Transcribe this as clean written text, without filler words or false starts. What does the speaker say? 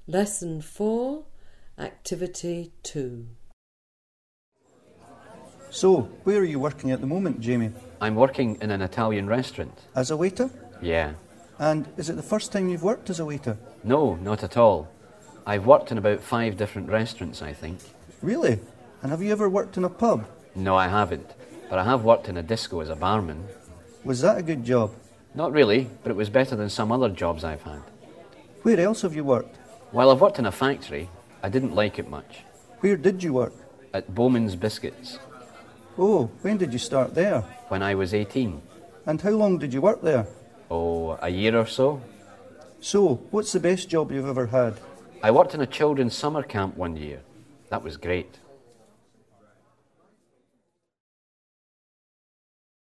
Lesson 4, Activity 2. So, where are you working at the moment, Jamie? I'm working in an Italian restaurant. As a waiter? Yeah. And is it the first time you've worked as a waiter? No, not at all. I've worked in about 5 different restaurants, I think. Really? And have you ever worked in a pub? No, I haven't. But I have worked in a disco as a barman. Was that a good job? Not really, but it was better than some other jobs I've had. Where else have you worked? While I've worked in a factory, I didn't like it much. Where did you work? At Bowman's Biscuits. Oh, when did you start there? When I was 18. And how long did you work there? Oh, a year or so. So, what's the best job you've ever had? I worked in a children's summer camp one year. That was great.